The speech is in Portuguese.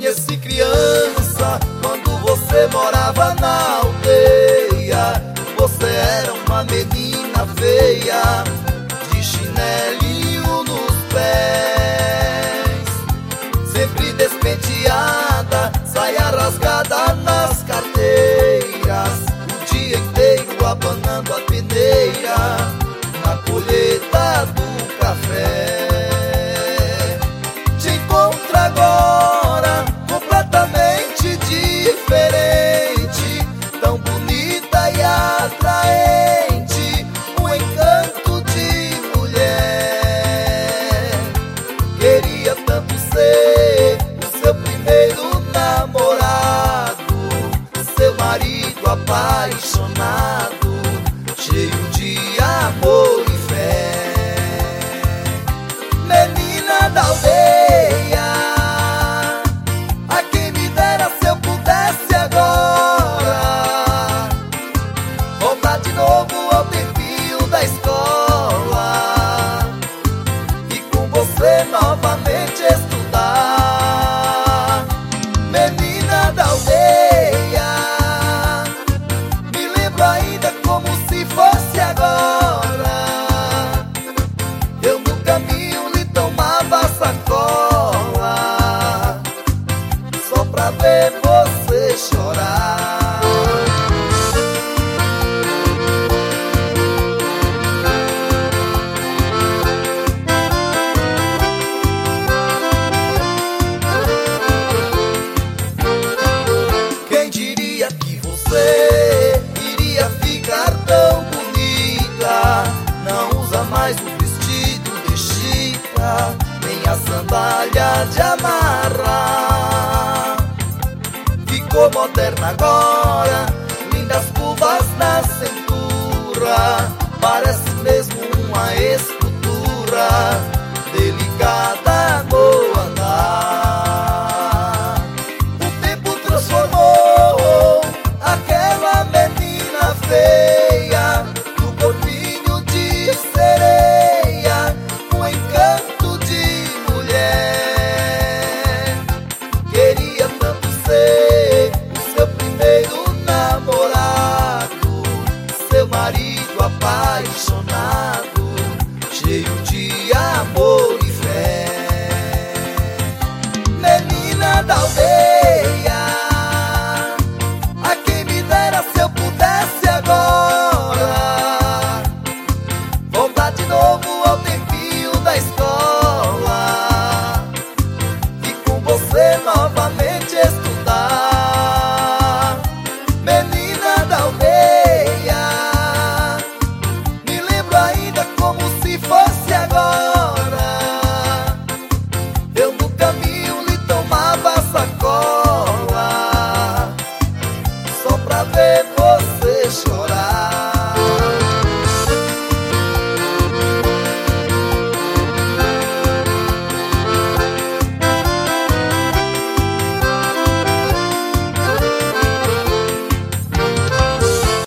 conheci criança quando você morava na aldeia. Você era uma menina feia, de chinelinho nos pés, sempre despenteada, saia rasgada nas carteiras, o dia inteiro abanando a peneira na colheita do café. Te encontro agora completamente diferente, tão bonita e atraente, um encanto de mulher. Queria tanto ser o seu primeiro namorado, seu marido apaixonado, cheio de amor e fé. Menina da aldeia, a quem me dera se eu pudesse agora voltar de novo ao tempinho da escola e com você novamente estudar. Menina da aldeia, me lembro ainda como se fosse agora. Eu no caminho lhe tomava sacola só pra ver você chorar. Quem diria que você iria ficar tão bonita? Não usa mais o vestido de chita, nem a sandália de amarrar. Ficou moderna agora, lindas curvas na cintura, parece mesmo uma escultura delicada no andar. O tempo transformou aquela menina feia no corpinho de sereia, um encanto de mulher. Queria tanto ser o seu primeiro namorado, seu marido apaixonado,